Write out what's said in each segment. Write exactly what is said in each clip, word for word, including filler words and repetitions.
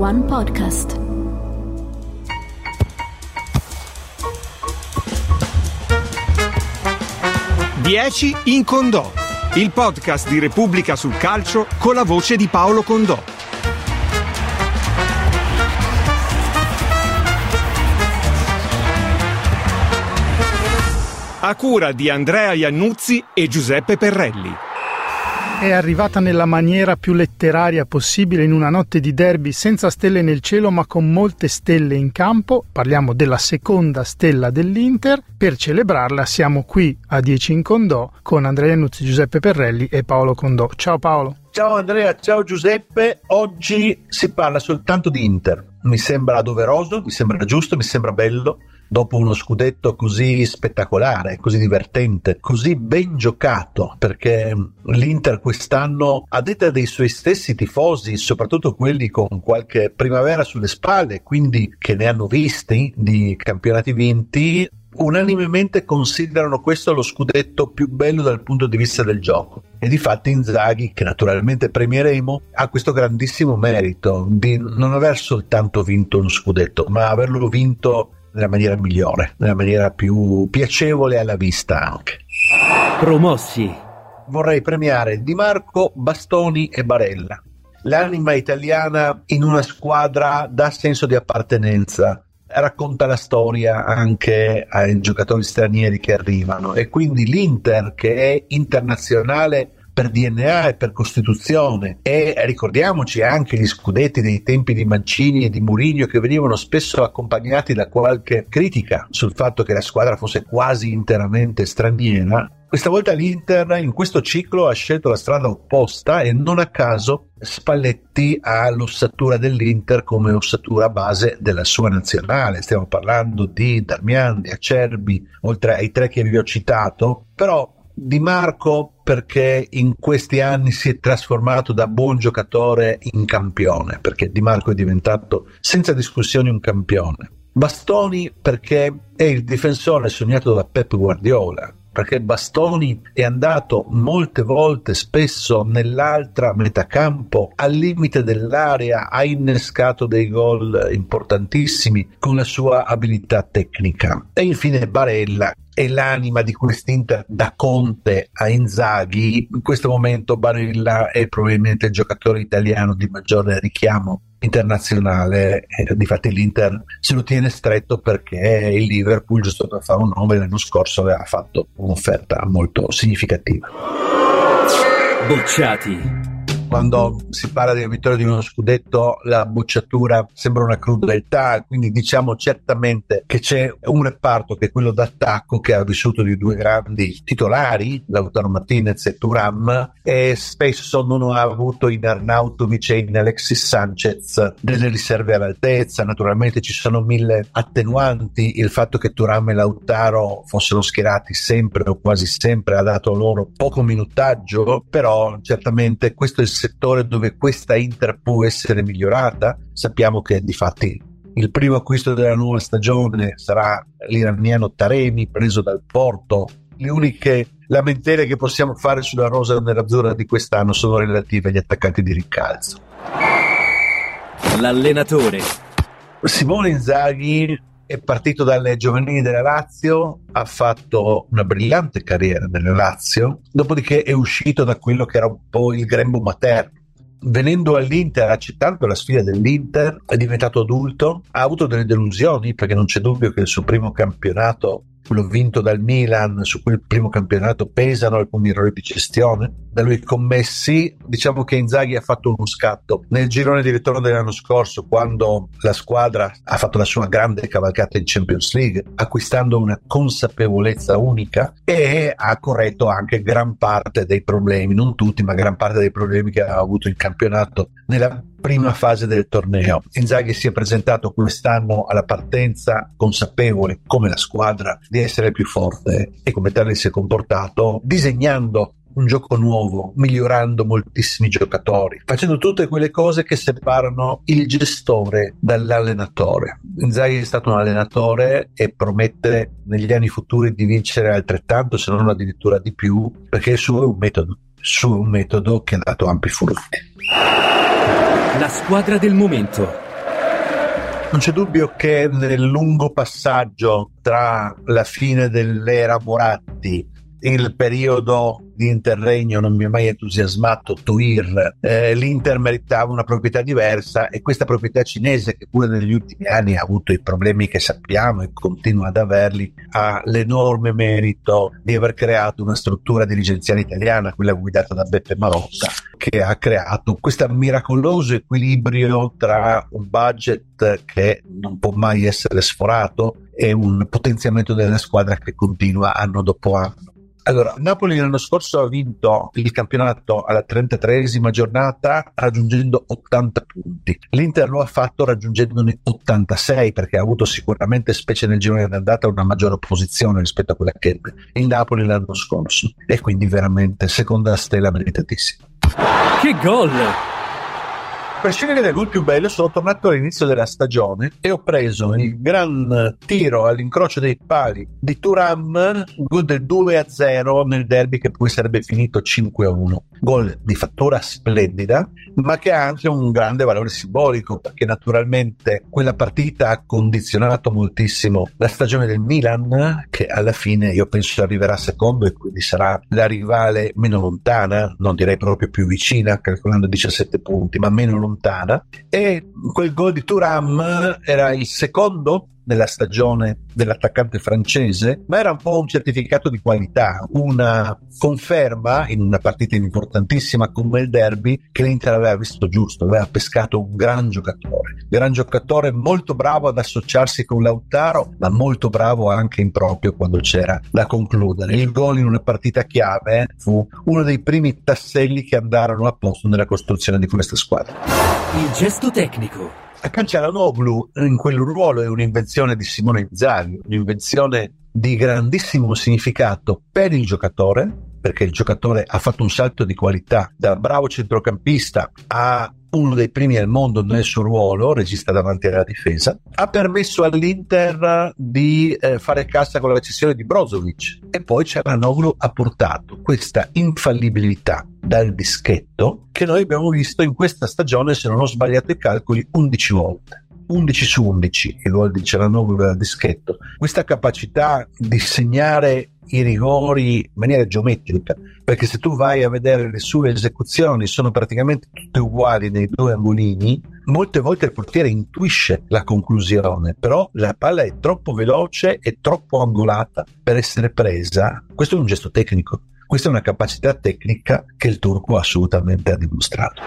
One Podcast. dieci in Condò, il podcast di Repubblica sul calcio con la voce di Paolo Condò. A cura di Andrea Iannuzzi e Giuseppe Perrelli. È arrivata nella maniera più letteraria possibile in una notte di derby senza stelle nel cielo ma con molte stelle in campo. Parliamo della seconda stella dell'Inter. Per celebrarla siamo qui a dieci in Condò con Andrea Iannuzzi, Giuseppe Perrelli e Paolo Condò. Ciao Paolo. Ciao Andrea, ciao Giuseppe. Oggi si parla soltanto di Inter. Mi sembra doveroso, mi sembra giusto, mi sembra bello. Dopo uno scudetto così spettacolare, così divertente, così ben giocato, perché l'Inter quest'anno, a detta dei suoi stessi tifosi, soprattutto quelli con qualche primavera sulle spalle, quindi che ne hanno visti di campionati vinti, unanimemente considerano questo lo scudetto più bello dal punto di vista del gioco. E difatti Inzaghi, che naturalmente premieremo, ha questo grandissimo merito di non aver soltanto vinto uno scudetto, ma averlo vinto nella maniera migliore, nella maniera più piacevole alla vista anche. Promossi. Vorrei premiare Di Marco, Bastoni e Barella. L'anima italiana in una squadra dà senso di appartenenza, racconta la storia anche ai giocatori stranieri che arrivano, e quindi l'Inter, che è internazionale per D N A e per costituzione, e ricordiamoci anche gli scudetti dei tempi di Mancini e di Mourinho, che venivano spesso accompagnati da qualche critica sul fatto che la squadra fosse quasi interamente straniera. Questa volta l'Inter in questo ciclo ha scelto la strada opposta e non a caso Spalletti ha l'ossatura dell'Inter come ossatura base della sua nazionale. Stiamo parlando di Darmian, di Acerbi, oltre ai tre che vi ho citato, però Di Marco perché in questi anni si è trasformato da buon giocatore in campione, perché Di Marco è diventato senza discussione un campione. Bastoni perché è il difensore sognato da Pep Guardiola, perché Bastoni è andato molte volte, spesso nell'altra metà campo, al limite dell'area, ha innescato dei gol importantissimi con la sua abilità tecnica. E infine Barella è l'anima di quest'Inter da Conte a Inzaghi. In questo momento Barella è probabilmente il giocatore italiano di maggiore richiamo internazionale, eh, difatti l'Inter se lo tiene stretto perché il Liverpool, giusto per fare un nome, l'anno scorso aveva fatto un'offerta molto significativa. Bocciati. Quando si parla della vittoria di uno scudetto, la bocciatura sembra una crudeltà, quindi diciamo certamente che c'è un reparto che è quello d'attacco, che ha vissuto di due grandi titolari, Lautaro Martinez e Thuram, e spesso non ha avuto in Arnautovic e in Alexis Sanchez delle riserve all'altezza. Naturalmente ci sono mille attenuanti, il fatto che Thuram e Lautaro fossero schierati sempre o quasi sempre ha dato loro poco minutaggio, però certamente questo è il settore dove questa Inter può essere migliorata. Sappiamo che difatti il primo acquisto della nuova stagione sarà l'iraniano Taremi, preso dal Porto. Le uniche lamentele che possiamo fare sulla rosa nerazzurra di quest'anno sono relative agli attaccanti di rincalzo. L'allenatore. Simone Inzaghi è partito dalle giovanili della Lazio, ha fatto una brillante carriera nella Lazio, dopodiché è uscito da quello che era un po' il grembo materno. Venendo all'Inter, accettando la sfida dell'Inter, è diventato adulto, ha avuto delle delusioni, perché non c'è dubbio che il suo primo campionato, quello vinto dal Milan, su quel primo campionato pesano alcuni errori di gestione da lui commessi. Diciamo che Inzaghi ha fatto uno scatto nel girone di ritorno dell'anno scorso, quando la squadra ha fatto la sua grande cavalcata in Champions League, acquistando una consapevolezza unica, e ha corretto anche gran parte dei problemi, non tutti, ma gran parte dei problemi che aveva avuto il campionato nella prima fase del torneo. Inzaghi si è presentato quest'anno alla partenza consapevole, come la squadra, di essere più forte, e come tale si è comportato, disegnando un gioco nuovo, migliorando moltissimi giocatori, facendo tutte quelle cose che separano il gestore dall'allenatore. Inzaghi è stato un allenatore e promette negli anni futuri di vincere altrettanto, se non addirittura di più, perché il suo è un metodo, il suo è un metodo che ha dato ampi frutti. La squadra del momento. Non c'è dubbio che nel lungo passaggio tra la fine dell'era Moratti, il periodo di interregno non mi ha mai entusiasmato Tuir, eh, l'Inter meritava una proprietà diversa, e questa proprietà cinese, che pure negli ultimi anni ha avuto i problemi che sappiamo e continua ad averli, ha l'enorme merito di aver creato una struttura dirigenziale italiana, quella guidata da Beppe Marotta, che ha creato questo miracoloso equilibrio tra un budget che non può mai essere sforato e un potenziamento della squadra che continua anno dopo anno. Allora, Napoli l'anno scorso ha vinto il campionato alla trentatreesima giornata raggiungendo ottanta punti. L'Inter lo ha fatto raggiungendone ottantasei, perché ha avuto sicuramente, specie nel girone d'andata, una maggiore posizione rispetto a quella che ebbe il Napoli l'anno scorso, e quindi veramente seconda stella meritatissima. Che gol! Per scegliere del gol più bello sono tornato all'inizio della stagione e ho preso il gran tiro all'incrocio dei pali di Thuram, gol del due a zero nel derby che poi sarebbe finito cinque a uno. Gol di fattura splendida, ma che ha anche un grande valore simbolico, perché naturalmente quella partita ha condizionato moltissimo la stagione del Milan, che alla fine io penso arriverà secondo e quindi sarà la rivale meno lontana, non direi proprio più vicina, calcolando diciassette punti, ma meno lontana. E quel gol di Thuram era il secondo nella stagione dell'attaccante francese, ma era un po' un certificato di qualità, una conferma in una partita importantissima come il derby che l'Inter aveva visto giusto, aveva pescato un gran giocatore, gran giocatore molto bravo ad associarsi con Lautaro, ma molto bravo anche in proprio quando c'era da concludere. Il gol in una partita chiave fu uno dei primi tasselli che andarono a posto nella costruzione di questa squadra. Il gesto tecnico. A Calhanoglu in quel ruolo è un'invenzione di Simone Inzaghi, un'invenzione di grandissimo significato per il giocatore, perché il giocatore ha fatto un salto di qualità da bravo centrocampista a uno dei primi al mondo nel suo ruolo, regista davanti alla difesa. Ha permesso all'Inter di eh, fare cassa con la cessione di Brozovic, e poi Calhanoglu ha portato questa infallibilità dal dischetto che noi abbiamo visto in questa stagione, se non ho sbagliato i calcoli, undici volte. undici su undici il gol di Calhanoglu dal dischetto. Questa capacità di segnare i rigori in maniera geometrica, perché se tu vai a vedere le sue esecuzioni sono praticamente tutte uguali nei due angolini. Molte volte il portiere intuisce la conclusione, però la palla è troppo veloce e troppo angolata per essere presa. Questo è un gesto tecnico, questa è una capacità tecnica che il turco assolutamente ha dimostrato.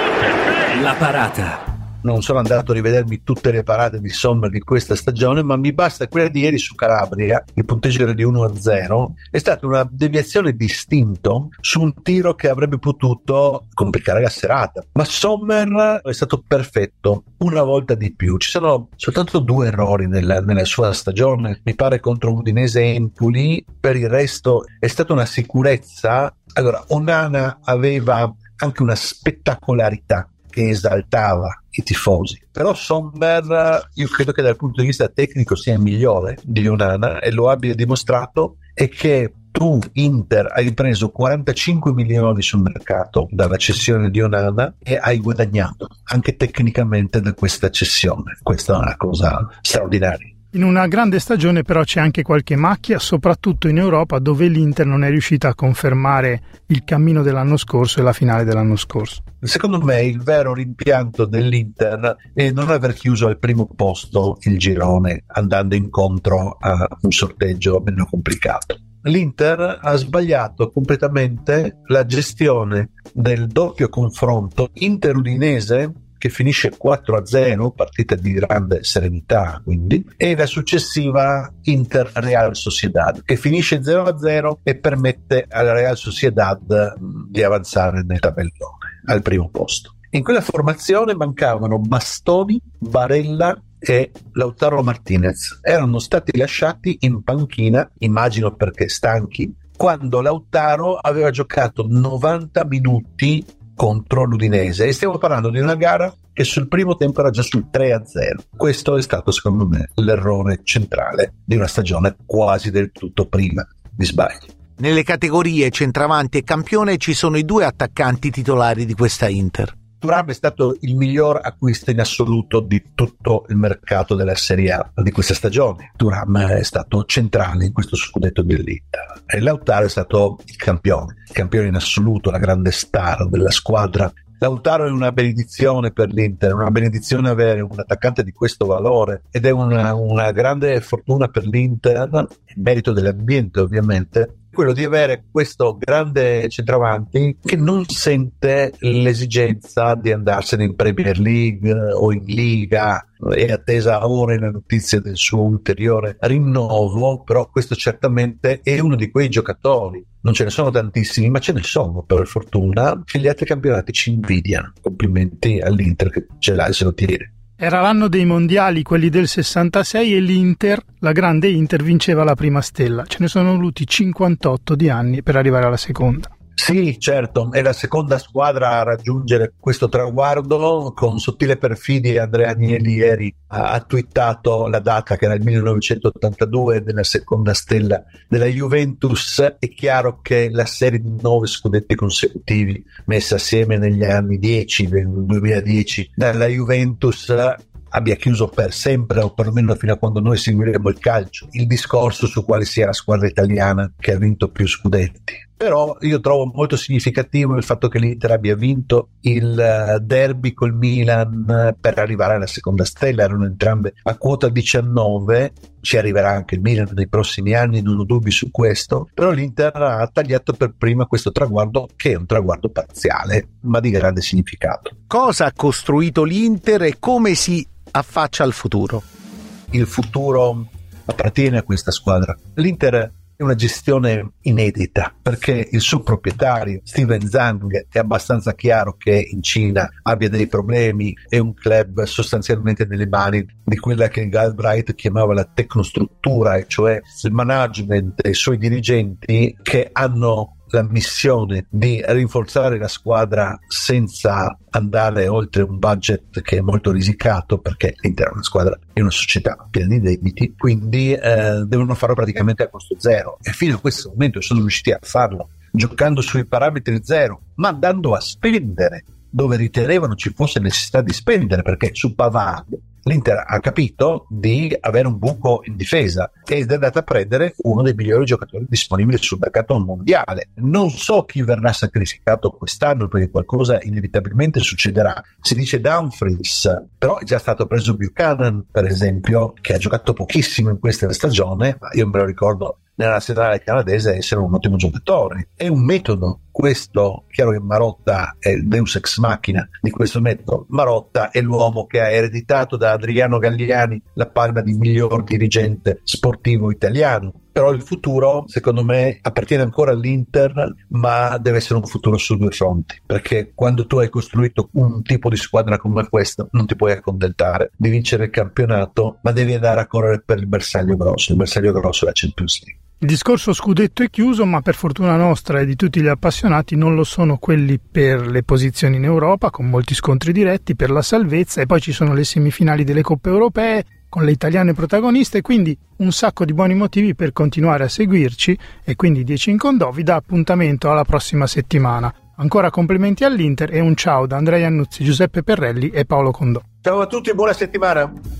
La parata. Non sono andato a rivedermi tutte le parate di Sommer di questa stagione, ma mi basta quella di ieri su Calabria. Il punteggio era di uno a zero. È stata una deviazione d'istinto su un tiro che avrebbe potuto complicare la serata, ma Sommer è stato perfetto una volta di più. Ci sono soltanto due errori nella, nella sua stagione, mi pare contro Udinese e Empoli. Per il resto è stata una sicurezza. Allora, Onana aveva anche una spettacolarità che esaltava i tifosi, però Sommer io credo che dal punto di vista tecnico sia migliore di Onana, e lo abbia dimostrato, e che tu Inter hai preso quarantacinque milioni sul mercato dalla cessione di Onana e hai guadagnato anche tecnicamente da questa cessione. Questa è una cosa straordinaria. In una grande stagione però c'è anche qualche macchia, soprattutto in Europa, dove l'Inter non è riuscita a confermare il cammino dell'anno scorso e la finale dell'anno scorso. Secondo me il vero rimpianto dell'Inter è non aver chiuso al primo posto il girone, andando incontro a un sorteggio meno complicato. L'Inter ha sbagliato completamente la gestione del doppio confronto Inter-Udinese, che finisce quattro a zero, partita di grande serenità quindi, e la successiva Inter-Real Sociedad, che finisce zero a zero e permette alla Real Sociedad di avanzare nel tabellone al primo posto. In quella formazione mancavano Bastoni, Barella e Lautaro Martinez. Erano stati lasciati in panchina, immagino perché stanchi, quando Lautaro aveva giocato novanta minuti contro l'Udinese, e stiamo parlando di una gara che sul primo tempo era già sul tre a zero. Questo è stato secondo me l'errore centrale di una stagione quasi del tutto prima di sbagli. Nelle categorie centravanti e campione ci sono i due attaccanti titolari di questa Inter. Thuram è stato il miglior acquisto in assoluto di tutto il mercato della Serie A di questa stagione. Thuram è stato centrale in questo scudetto dell'Inter e Lautaro è stato il campione, il campione in assoluto, la grande star della squadra. Lautaro è una benedizione per l'Inter, una benedizione avere un attaccante di questo valore ed è una, una grande fortuna per l'Inter, merito dell'ambiente ovviamente, quello di avere questo grande centravanti che non sente l'esigenza di andarsene in Premier League o in Liga. È attesa ora la notizia del suo ulteriore rinnovo, però questo certamente è uno di quei giocatori, non ce ne sono tantissimi ma ce ne sono per fortuna, che gli altri campionati ci invidiano. Complimenti all'Inter che ce l'ha e se lo tiene. Era l'anno dei mondiali, quelli del sessantasei, e l'Inter, la grande Inter, vinceva la prima stella. Ce ne sono voluti cinquantotto di anni per arrivare alla seconda. Sì, certo, è la seconda squadra a raggiungere questo traguardo. Con sottile perfidia Andrea Agnelli ieri ha, ha twittato la data, che era il millenovecentottantadue, della seconda stella della Juventus. È chiaro che la serie di nove scudetti consecutivi messa assieme negli anni dieci, nel duemiladieci, dalla Juventus abbia chiuso per sempre, o perlomeno fino a quando noi seguiremo il calcio, il discorso su quale sia la squadra italiana che ha vinto più scudetti. Però io trovo molto significativo il fatto che l'Inter abbia vinto il derby col Milan per arrivare alla seconda stella. Erano entrambe a quota diciannove, ci arriverà anche il Milan nei prossimi anni, non ho dubbi su questo, però l'Inter ha tagliato per prima questo traguardo, che è un traguardo parziale ma di grande significato. Cosa ha costruito l'Inter e come si affaccia al futuro? Il futuro appartiene a questa squadra. L'Inter è una gestione inedita, perché il suo proprietario Steven Zhang è abbastanza chiaro che in Cina abbia dei problemi. È un club sostanzialmente nelle mani di quella che Galbraith chiamava la tecnostruttura, e cioè il management e i suoi dirigenti che hanno la missione di rinforzare la squadra senza andare oltre un budget che è molto risicato, perché l'Inter è una squadra, è una società piena di debiti, quindi eh, devono farlo praticamente a costo zero, e fino a questo momento sono riusciti a farlo giocando sui parametri zero, ma andando a spendere dove ritenevano ci fosse necessità di spendere, perché su Pavard l'Inter ha capito di avere un buco in difesa ed è andata a prendere uno dei migliori giocatori disponibili sul mercato mondiale. Non so chi verrà sacrificato quest'anno, perché qualcosa inevitabilmente succederà. Si dice Dumfries, però è già stato preso Buchanan, per esempio, che ha giocato pochissimo in questa stagione, ma io me lo ricordo nella nazionale canadese essere un ottimo giocatore. È un metodo questo. Chiaro che Marotta è il deus ex machina di questo metodo. Marotta è l'uomo che ha ereditato da Adriano Galliani la palma di miglior dirigente sportivo italiano. Però il futuro, secondo me, appartiene ancora all'Inter, ma deve essere un futuro su due fronti, perché quando tu hai costruito un tipo di squadra come questo non ti puoi accontentare di vincere il campionato, ma devi andare a correre per il bersaglio grosso. Il bersaglio grosso è la Champions League. Il discorso scudetto è chiuso, ma per fortuna nostra e di tutti gli appassionati non lo sono quelli per le posizioni in Europa, con molti scontri diretti per la salvezza, e poi ci sono le semifinali delle coppe europee con le italiane protagoniste, quindi un sacco di buoni motivi per continuare a seguirci, e quindi dieci in Condò vi dà appuntamento alla prossima settimana. Ancora complimenti all'Inter e un ciao da Andrea Iannuzzi, Giuseppe Perrelli e Paolo Condò. Ciao a tutti e buona settimana.